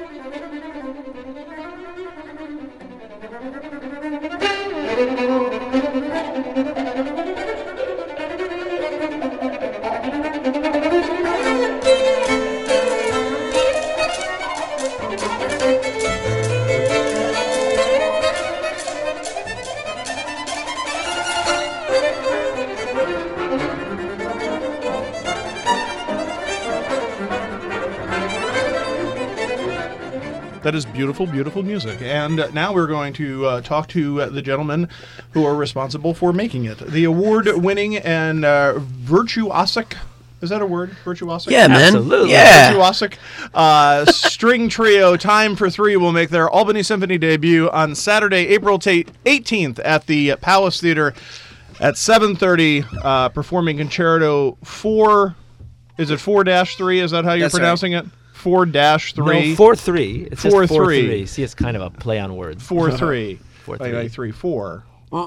That is beautiful, beautiful music. And now we're going to talk to the gentlemen who are responsible for making it. The award-winning and virtuosic, is that a word? Virtuosic? Yeah, man. Absolutely. Yeah. Virtuosic string trio Time for Three will make their Albany Symphony debut on Saturday, April 18th at the Palace Theater at 7:30, performing Concerto 4. Is it 4-3? Is that how you're That's pronouncing it? 4-3. No, 4-3. It's just 4-3. 4-3. See, it's kind of a play on words. 4-3. 4-3. Like 3-4.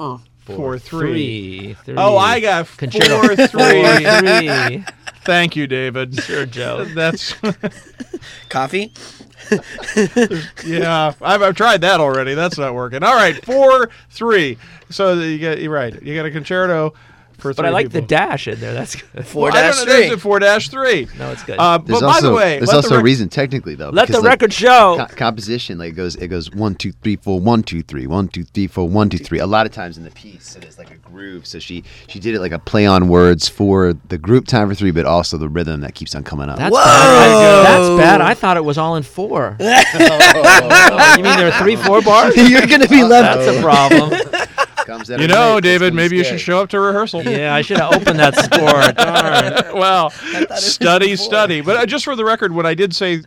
4-3. 4-3. Oh, I got Concerto 4-3. 4-3. Thank you, David. Sure, Joe. That's Coffee? yeah. I've tried that already. That's not working. All right, 4-3. So you're right. You got a concerto for three. But I like people. the dash in there. That's good. 4-3. I don't know, there's a 4-3. No, it's good. But by the way, there's also a reason technically though. Let the because, record show. Composition it goes 1 2 3 4 1 2 3 1 2 3 4 1 2 3. A lot of times in the piece, so there's like a groove. So she did it like a play on words for the group Time for Three, but also the rhythm that keeps on coming up. That's Whoa! bad. That's bad. I thought it was all in 4. You mean there are 3-4 bars? You're going to be left. That's a problem. You know, David, maybe you should show up to rehearsal. Yeah, I should have opened that score. Darn. Well, study. But just for the record, when I did say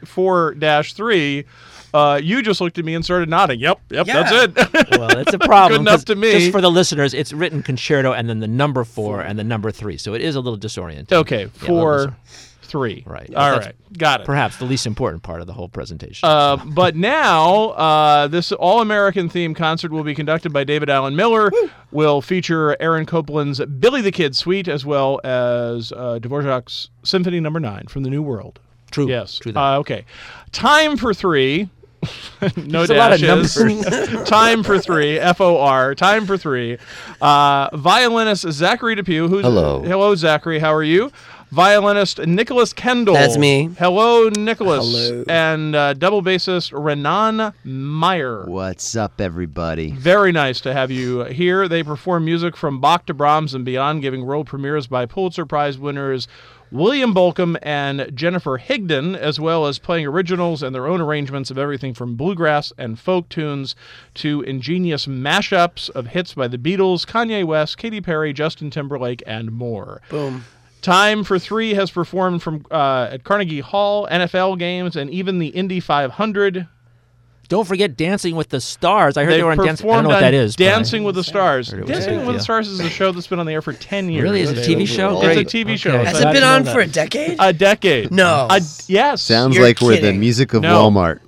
4-3, you just looked at me and started nodding. Yep, Yeah. that's it. Well, it's a problem. Good enough 'cause to me. Just for the listeners, it's written concerto and then the number 4 and the number 3. So it is a little disorienting. Okay, Yeah, a little 4-3. Right. All That's right. Got it. Perhaps the least important part of the whole presentation. But now, this all-American theme concert will be conducted by David Allen Miller. Will feature Aaron Copland's Billy the Kid Suite, as well as Dvorak's Symphony No. 9 from the New World. True. Yes. True that. Okay. Time for Three. No There's a lot of dashes. numbers. Time for Three. FOR. Time for Three. Violinist Zachary Depew. Hello, Zachary. How are you? Violinist Nicholas Kendall. That's me. Hello, Nicholas. Hello. And double bassist Renan Meyer. What's up, everybody? Very nice to have you here. They perform music from Bach to Brahms and beyond, giving world premieres by Pulitzer Prize winners William Bolcom and Jennifer Higdon, as well as playing originals and their own arrangements of everything from bluegrass and folk tunes to ingenious mashups of hits by the Beatles, Kanye West, Katy Perry, Justin Timberlake, and more. Boom. Time for Three has performed from at Carnegie Hall, NFL games, and even the Indy 500. Don't forget Dancing with the Stars. I heard They they were on Dancing. I performed don't know what on that is. but Dancing with the Stars. heard it was Dancing good, with yeah. the Stars is a show that's been on the air for 10 years. Really? Is it a TV show? It's a Great. TV show. Okay. Has So it I been didn't on know for a that. decade? A decade. No. Yes. Sounds You're like we're the kidding. music of No. Walmart.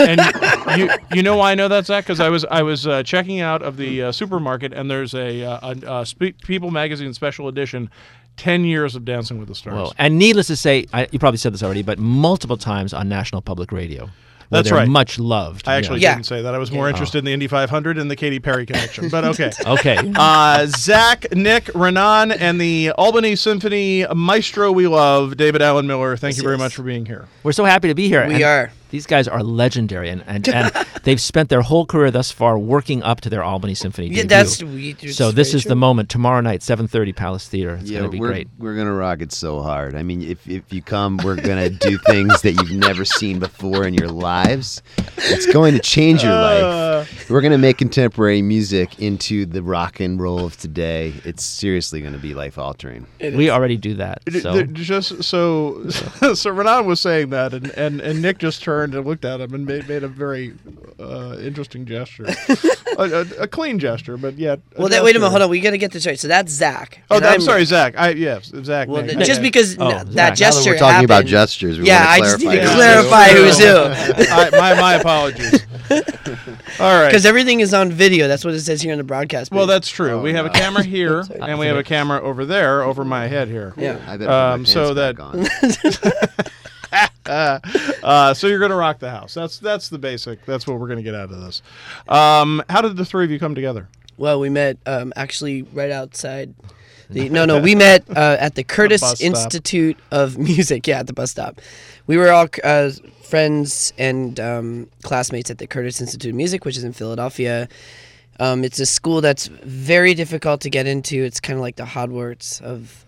And you know why I know that, Zach? Because I was checking out of the supermarket, and there's a People Magazine special edition, 10 years of Dancing with the Stars. Well, and needless to say, you probably said this already, but multiple times on National Public Radio. where That's they're right. Much loved. I actually Yeah. didn't say that. I was more interested in the Indy 500 and the Katy Perry connection, but okay. Okay. Zach, Nick, Renan, and the Albany Symphony maestro we love, David Allen Miller, thank you very much for being here. We're so happy to be here. We and are. These guys are legendary, and they've spent their whole career thus far working up to their Albany Symphony Yeah, debut. So this is the moment. Tomorrow night, 7:30, Palace Theater. It's going to be great. We're gonna rock it so hard. I mean, if you come, we're gonna do things that you've never seen before in your lives. It's going to change your life. We're gonna make contemporary music into the rock and roll of today. It's seriously gonna be life altering. We already do that. So. Just so Renan was saying that, and Nick just turned and looked at him and made a very interesting gesture, a clean gesture, but yet. Well, wait a minute, hold on. We got to get this right. So that's Zach. Oh, and I'm sorry, Zach. Yes, Zach. Well, Nick. just because Zach. that gesture Now that we're talking about happened- gestures, we Yeah, I wanna just need to clarify clarify who's who. My apologies. All right. Because everything is on video. That's what it says here on the broadcast. Well, page. that's true. We have a camera here, and we have a camera over there, over my head here. Yeah. I better put my pants so back that- on. So you're going to rock the house. That's the basic. That's what we're going to get out of this. How did the three of you come together? Well, we met actually right outside. We met at the Curtis bus stop. Institute of Music. Yeah, at the bus stop. We were all friends and classmates at the Curtis Institute of Music, which is in Philadelphia. It's a school that's very difficult to get into. It's kind of like the Hogwarts of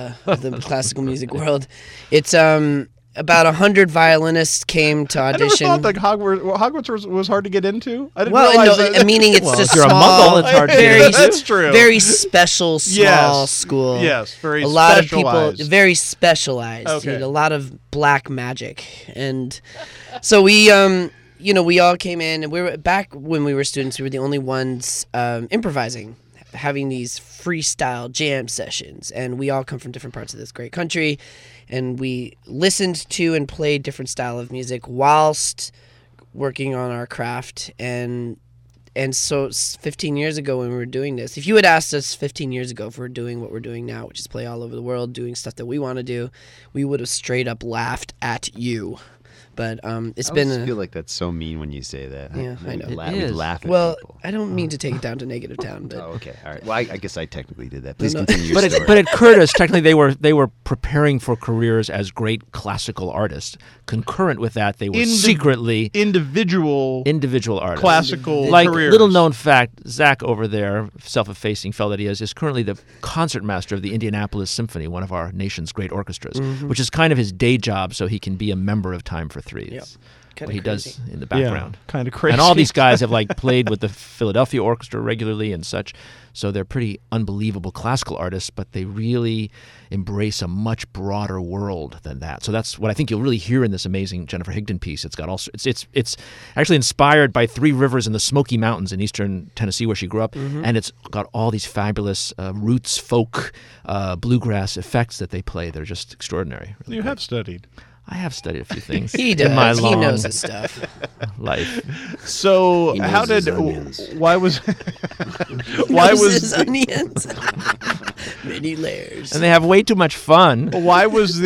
the classical music world. It's about 100 violinists came to audition. I never thought that Hogwarts was hard to get into. I didn't Well, realize no, that. meaning it's Well, a if you're a small, Muggle, it's hard to very, get into. That's true. very special small school. Yes, very a lot of people, specialized. very specialized. Okay. You know, a lot of black magic, and so we, we all came in, and we were back when we were students. We were the only ones improvising, having these freestyle jam sessions, and we all come from different parts of this great country, and we listened to and played different style of music whilst working on our craft. And so 15 years ago when we were doing this, if you had asked us 15 years ago if we're doing what we're doing now, which is play all over the world, doing stuff that we want to do, we would have straight up laughed at you. But it's been. I feel like that's so mean when you say that. Yeah, I know. We It is. laugh at Well, people. I don't mean to take it down to negative town, but Oh, okay. All right. Well, I guess I technically did that. Please No, no. continue your story. But at Curtis, technically they were preparing for careers as great classical artists. Concurrent with that, they were secretly individual artists. classical Like, careers. little known fact, Zach over there, self-effacing fellow that he is currently the concertmaster of the Indianapolis Symphony, one of our nation's great orchestras, which is kind of his day job, so he can be a member of Time for Three. Yep. It's Kinda what he crazy. does in the Yeah, background. kind of crazy. And all these guys have played with the Philadelphia Orchestra regularly and such, so they're pretty unbelievable classical artists, but they really embrace a much broader world than that. So that's what I think you'll really hear in this amazing Jennifer Higdon piece. It's got it's actually inspired by three rivers in the Smoky Mountains in eastern Tennessee where she grew up, and it's got all these fabulous roots, folk, bluegrass effects that they play. They're just extraordinary. Really You great. have studied. I have studied a few things he in my does. He long knows his stuff. life. So He knows how did his onions. why was His onions. Many layers. And they have way too much fun. why was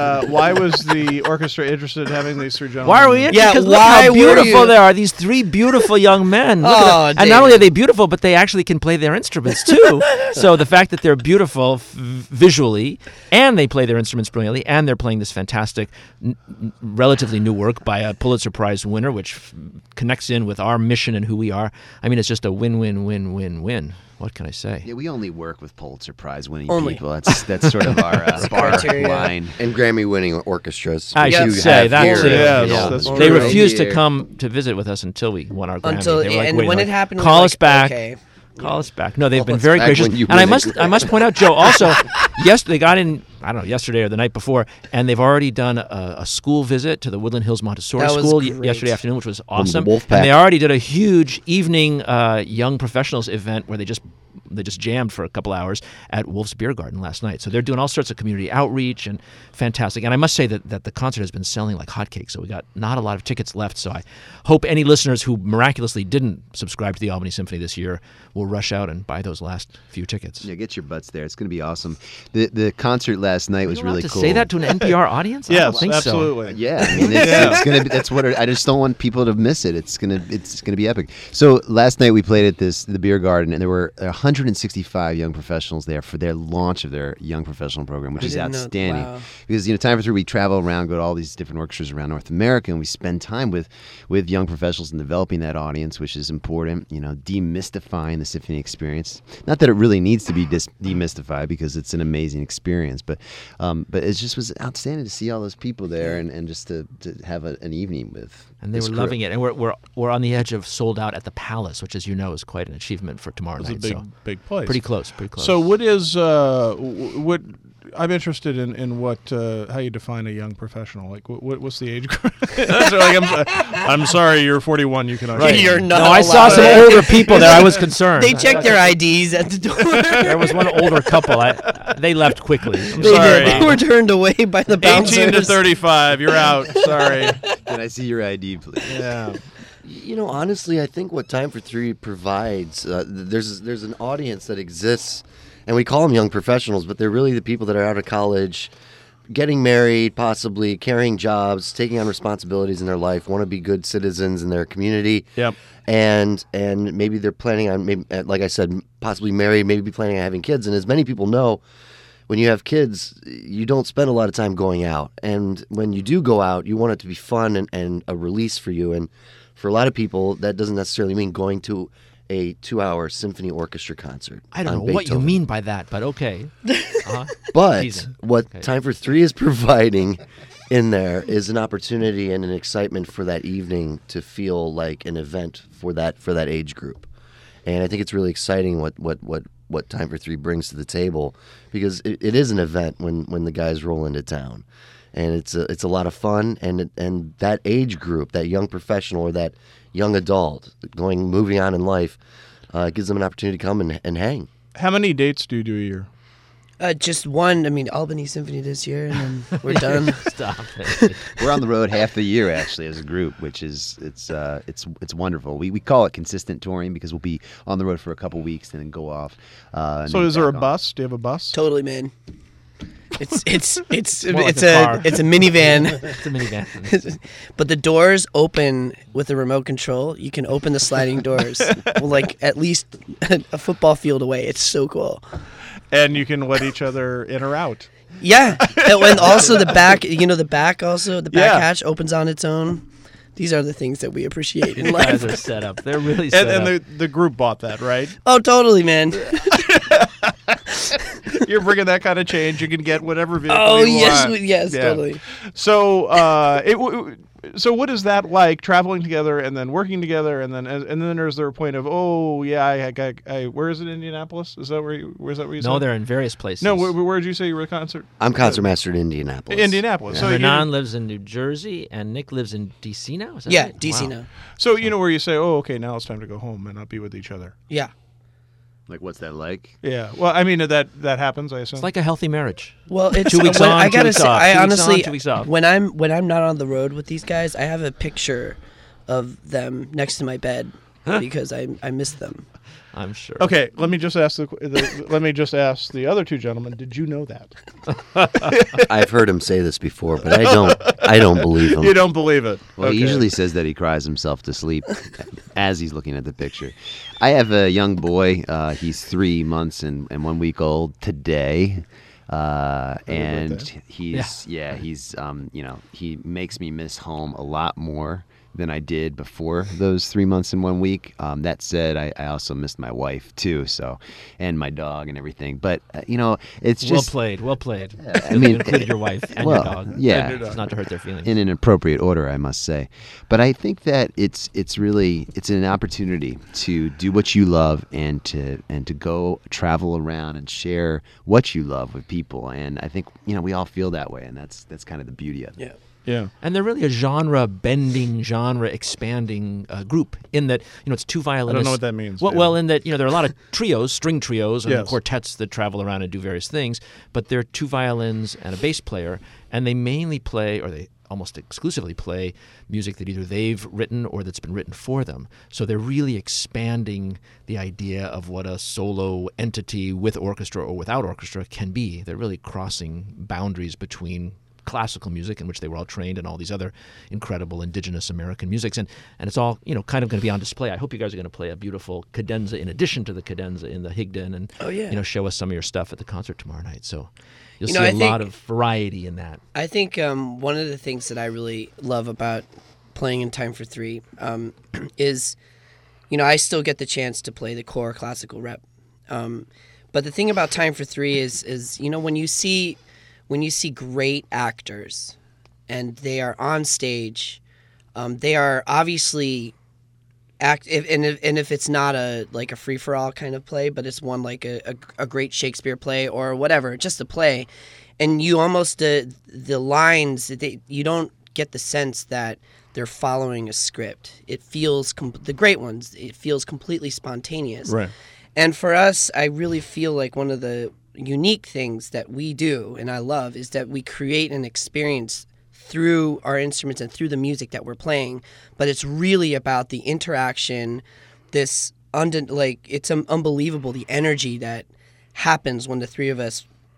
the orchestra interested in having these three gentlemen? Why are we in? Yeah, Because look why how were beautiful you- they are. These three beautiful young men. Look Oh, at them. And not only David. are they beautiful, but they actually can play their instruments too. So the fact that they're beautiful visually, and they play their instruments brilliantly, and they're playing this fantastic, relatively new work by a Pulitzer Prize winner, which connects in with our mission and who we are. I mean, it's just a win-win-win-win-win. What can I say? Yeah, we only work with Pulitzer Prize winning Only. people. That's sort of our bar criteria. line. And Grammy-winning orchestras. I which should you say have that here. too. Yes, Yeah. that's They true. refused to Here. come to visit with us until we won our Grammy. Until They were like, and wait, when like, it happened, we call were us like, back. Okay. Call us back. No, they've Call been us very back gracious. when you And I win must it. I must point out, Joe, also, yes, they got in, I don't know, yesterday or the night before, and they've already done a school visit to the Woodland Hills Montessori That was School great. yesterday afternoon, which was the awesome. Wolfpack. And they already did a huge evening young professionals event where they just jammed for a couple hours at Wolf's Beer Garden last night. So they're doing all sorts of community outreach and fantastic. And I must say that the concert has been selling like hotcakes. So we got not a lot of tickets left. So I hope any listeners who miraculously didn't subscribe to the Albany Symphony this year will rush out and buy those last few tickets. Yeah, get your butts there. It's going to be awesome. The concert last night was Are you allowed really to cool. say that to an NPR audience? I don't Yes, think so. absolutely. Yeah, I mean, it's gonna be. That's what I just don't want people to miss it. It's gonna be epic. So last night we played at the beer garden, and there were 165 young professionals there for their launch of their young professional program, which I is didn't know- outstanding. wow. Because Time for Three, we travel around, go to all these different orchestras around North America, and we spend time with young professionals and developing that audience, which is important. Demystifying the symphony experience. Not that it really needs to be demystified, because it's an amazing experience, but it just was outstanding to see all those people there and just to have an evening with. And they this were crew. loving it. And we're on the edge of sold out at the Palace, which, as you know, is quite an achievement for tomorrow It's a night. big, so big place. pretty close. So what is what? I'm interested in what how you define a young professional. Like what's the age group? So, like, I'm sorry, you're 41. You can Right. You're not No, I saw some allowed. older people there. I was concerned. They checked their IDs at the door. There was one older couple. They left quickly. I'm They sorry. did. They were turned away by the bouncers. 18 to 35. You're out. Sorry. Can I see your ID, please? Yeah. Honestly, I think what Time for Three provides, there's an audience that exists, and we call them young professionals, but they're really the people that are out of college, getting married, possibly carrying jobs, taking on responsibilities in their life, want to be good citizens in their community. Yep. And maybe they're planning on, maybe, like I said, possibly married, maybe planning on having kids. And as many people know, when you have kids, you don't spend a lot of time going out. And when you do go out, you want it to be fun and a release for you. And for a lot of people, that doesn't necessarily mean going to a 2-hour symphony orchestra concert. I don't on know what you Beethoven. mean by that, but okay. But Teasing. what Okay. Time for Three is providing in there is an opportunity and an excitement for that evening to feel like an event for that age group. And I think it's really exciting what Time for Three brings to the table, because it is an event when the guys roll into town, and it's a lot of fun, and that age group, that young professional or that young adult moving on in life, gives them an opportunity to come and hang. How many dates do you do a year? Just one. I mean, Albany Symphony this year, and then we're done. Stop it. We're on the road half the year actually as a group, which is it's wonderful. We call it consistent touring because we'll be on the road for a couple weeks and then go off. And So then is there a back on. bus? Do you have a bus? Totally, man. It's More like it's a a car. it's a minivan. It's a minivan. But the doors open with the remote control. You can open the sliding doors, like at least a football field away. It's so cool. And you can let each other in or out. Yeah, and also the back. The back also the back Yeah. hatch opens on its own. These are the things that we appreciate in You guys life. are set up. They're really set And up. the group bought that, right? Oh, totally, man. You're bringing that kind of change. You can get whatever vehicle Oh, you yes, want. yes, Yeah. totally. So, so what is that like, traveling together and then working together, and then is there a point of, oh yeah, I where is it, Indianapolis? Is that where you No, said? they're in various places. No, where did you say you were at concert? I'm concertmaster in Indianapolis. Indianapolis. So Renan lives in New Jersey, and Nick lives in D.C. now? Is that Yeah, right? DC Wow. now. so you know where you say, oh, okay, now it's time to go home and not be with each other. Yeah. Like, what's that like? Yeah. Well, I mean that happens, I assume. It's like a healthy marriage. Well, it's 2 weeks when, on, I 2 gotta weeks say, off. I 2 weeks honestly, on, 2 weeks off. when I'm not on the road with these guys, I have a picture of them next to my bed because I miss them. I'm sure. Okay, let me just ask the other two gentlemen. Did you know that? I've heard him say this before, but I don't believe him. You don't believe it. Well, Okay. he usually says that he cries himself to sleep as he's looking at the picture. I have a young boy. He's 3 months and 1 week old today. And birthday. he's he makes me miss home a lot more than I did before those 3 months and 1 week. That said, I also missed my wife too, and my dog and everything. But it's just Well played. I mean, You included your wife and well, your dog. yeah. And your dog. It's not to hurt their feelings. in an appropriate order, I must say. But I think that it's an opportunity to do what you love and to go travel around and share what you love with people. And I think we all feel that way, and that's kind of the beauty of it. Yeah. Yeah. And they're really a genre-bending, genre-expanding group in that, it's two violinists. I don't know what that means. Well, in that, there are a lot of trios, string trios, and Yes. quartets that travel around and do various things, but they're two violins and a bass player, and they mainly play, or they almost exclusively play, music that either they've written or that's been written for them. So they're really expanding the idea of what a solo entity with orchestra or without orchestra can be. They're really crossing boundaries between classical music, in which they were all trained, and all these other incredible indigenous American musics, and it's all kind of going to be on display. I hope you guys are going to play a beautiful cadenza in addition to the cadenza in the Higdon, and Oh, yeah. show us some of your stuff at the concert tomorrow night. So you'll You see know, a I think- lot of variety in that. I think one of the things that I really love about playing in Time for Three is, I still get the chance to play the core classical rep. But the thing about Time for Three is when you see great actors and they are on stage, they are obviously if it's not a free for all kind of play, but it's one like a great Shakespeare play or whatever, just a play, and you almost the lines you don't get the sense that they're following a script. It feels the great ones. It feels completely spontaneous. Right. And for us, I really feel like one of the unique things that we do and I love is that we create an experience through our instruments and through the music that we're playing, but it's really about the interaction, it's unbelievable the energy that happens when the three of us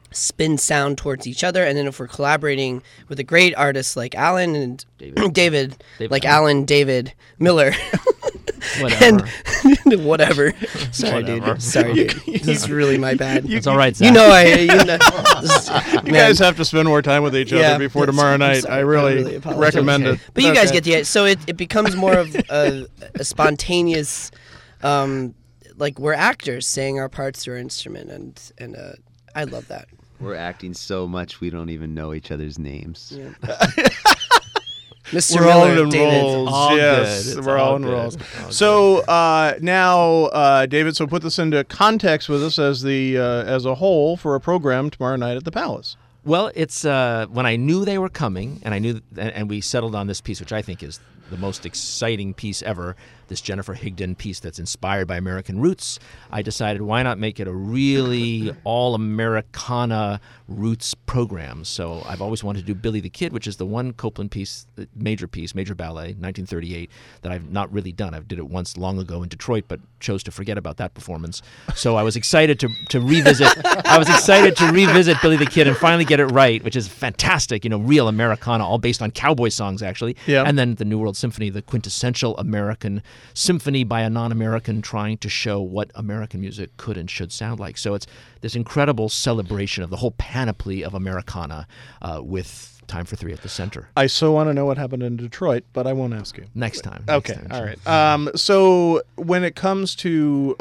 spin sound towards each other, and then if we're collaborating with a great artist like Alan and David like Alan David Miller. Whatever. And whatever. Sorry, dude. Sorry, dude. This is really my bad. It's all right, Zach. You know, You guys have to spend more time with each other before tomorrow night. sorry. I I really really apologize. recommend it. But you guys Okay. get the idea. So it becomes more of a spontaneous, like we're actors saying our parts through our instrument, and I love that. We're acting so much we don't even know each other's names. Yeah. Mr. We're all Miller, in David. roles. All Yes, good. It's we're all all in good. roles. All So now, David, so put this into context with us as a whole for a program tomorrow night at the Palace. Well, it's when I knew they were coming, and we settled on this piece, which I think is the most exciting piece ever, this Jennifer Higdon piece that's inspired by American roots. I decided, why not make it a really all-Americana roots program? So I've always wanted to do Billy the Kid, which is the one Copland piece, major ballet, 1938, that I've not really done. I did it once long ago in Detroit, but chose to forget about that performance. So I was excited to revisit. I was excited to revisit Billy the Kid and finally get it right, which is fantastic. Real Americana, all based on cowboy songs, actually. Yeah. And then the New World Symphony, the quintessential American symphony by a non-American trying to show what American music could and should sound like. So it's this incredible celebration of the whole panoply of Americana with Time for Three at the center. I so want to know what happened in Detroit, but I won't ask you. Next time. Okay, all right. So when it comes to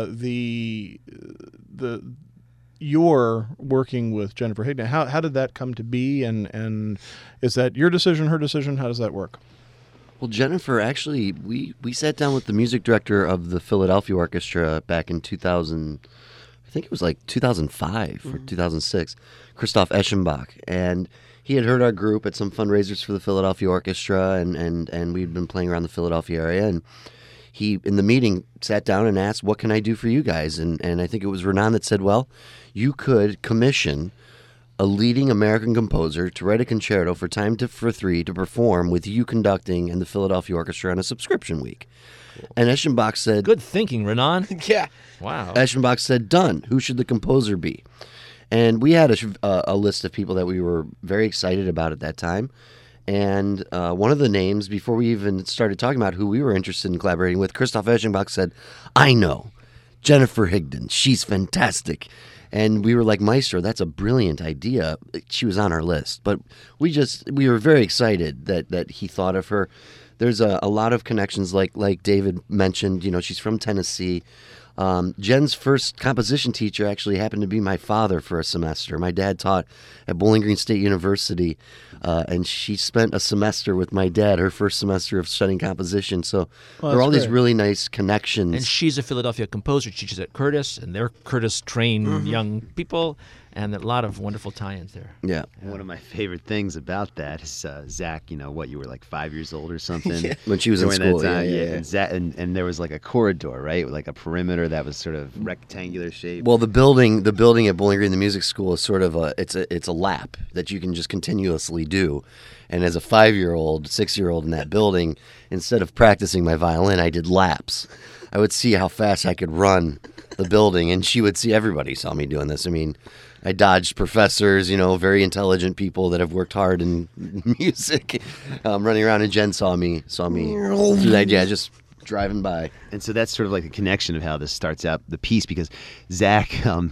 your working with Jennifer Higdon, how did that come to be, and is that your decision, her decision? How does that work? Well, Jennifer, actually, we sat down with the music director of the Philadelphia Orchestra back in 2000. I think it was like 2005 or 2006. Christoph Eschenbach, and he had heard our group at some fundraisers for the Philadelphia Orchestra, and we'd been playing around the Philadelphia area, and he, in the meeting, sat down and asked, what can I do for you guys? And I think it was Renan that said, well, you could commission a leading American composer to write a concerto for Time for Three to perform with you conducting and the Philadelphia Orchestra on a subscription week. And Eschenbach said, Good thinking, Renan. Yeah. Wow. Eschenbach said, done. Who should the composer be? And we had a list of people that we were very excited about at that time. And one of the names, before we even started talking about who we were interested in collaborating with, Christoph Eschenbach said, I know, Jennifer Higdon. She's fantastic. And we were like, Maestro, that's a brilliant idea. She was on our list. But we were very excited that he thought of her. There's a lot of connections, like David mentioned. She's from Tennessee. Jen's first composition teacher actually happened to be my father for a semester. My dad taught at Bowling Green State University, and she spent a semester with my dad, her first semester of studying composition. So there are all these really nice connections. And she's a Philadelphia composer. She teaches at Curtis, and they're Curtis-trained young people, and a lot of wonderful tie-ins there. Yeah. One of my favorite things about that is Zach. You were like 5 years old or something When she was in during that school. time. Yeah. And Zach, and there was like a corridor, right? Like a perimeter that was sort of rectangular shape. Well, the building at Bowling Green, the music school, is sort of it's a lap that you can just continuously do. And as a 5-year-old, 6-year-old in that building, instead of practicing my violin, I did laps. I would see how fast I could run the building, and she would see everybody saw me doing this. I mean, I dodged professors, very intelligent people that have worked hard in music, running around, and Jen saw me through that. Yeah, just driving by. And so that's sort of like a connection of how this starts out the piece, because Zach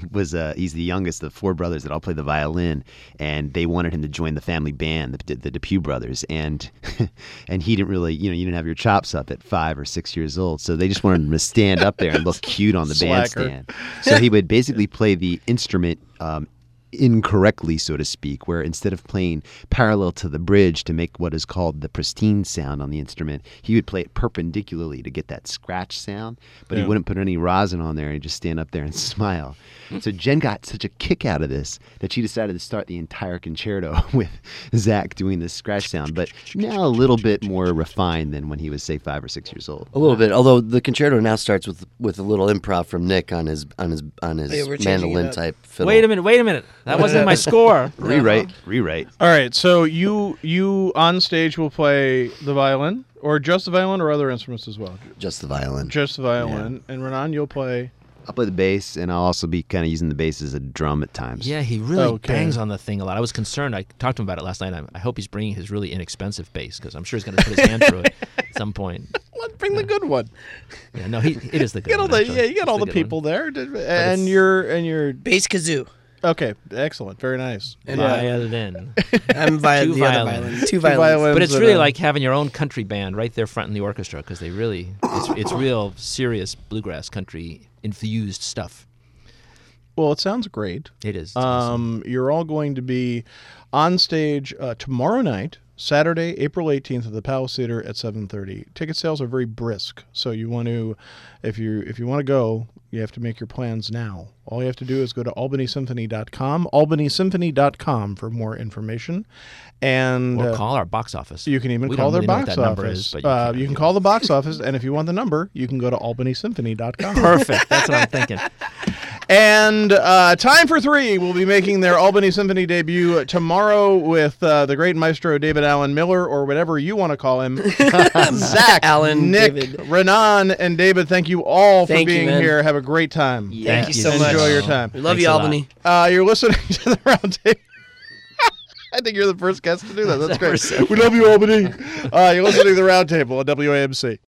he's the youngest of 4 brothers that all play the violin, and they wanted him to join the family band, the Depew brothers, and and he didn't really, you didn't have your chops up at 5 or 6 years old, so they just wanted him to stand up there and look cute on the Slacker. bandstand. So he would basically play the instrument incorrectly, so to speak, where instead of playing parallel to the bridge to make what is called the pristine sound on the instrument, he would play it perpendicularly to get that scratch sound, but he wouldn't put any rosin on there, and he'd just stand up there and smile. So Jen got such a kick out of this that she decided to start the entire concerto with Zach doing this scratch sound, but now a little bit more refined than when he was, say, 5 or 6 years old. A little bit, although the concerto now starts with a little improv from Nick on his we're changing mandolin it up. type fiddle. Wait a minute. That wasn't my score. Rewrite. All right, so you on stage will play the violin, or just the violin, or other instruments as well? Just the violin. Just the violin. And Renan, you'll play I'll play the bass, and I'll also be kind of using the bass as a drum at times. Yeah, he really Okay. bangs on the thing a lot. I was concerned. I talked to him about it last night. I hope he's bringing his really inexpensive bass because I'm sure he's going to put his hand through it at some point. Let's bring the good one. Yeah, no, it is the good Get all one. the actually. you got It's all the good people one. there, and it's- you're Bass kazoo. okay. Excellent, very nice. Violin. I'm Two the other violins. violin. Two Two violins. violins. But it's and really a- like having your own country band right there front in the orchestra because they really, it's real serious bluegrass country infused stuff. Well, it sounds great. It is. It's awesome. You're all going to be on stage tomorrow night, Saturday, April 18th at the Palace Theater at 7:30. Ticket sales are very brisk, so you want to, if you want to go, you have to make your plans now. All you have to do is go to albanysymphony.com, albanysymphony.com for more information, and Or call our box office. you can even We call don't their really know box what that number office. is, but you can call the box office, and if you want the number, you can go to albanysymphony.com. Perfect. That's what I'm thinking. And Time for Three will be making their Albany Symphony debut tomorrow with the great maestro David Allen Miller, or whatever you want to call him. Zach, Alan, Nick, David. Renan, and David, thank you all for Thank you, being man. here. Have a great time. Thank you so much. Enjoy your time. We love Thanks you, a lot. Albany. You're listening to the round table. I think you're the first guest to do that. That's Never great. said We love you, Albany. You're listening to the round table at WAMC.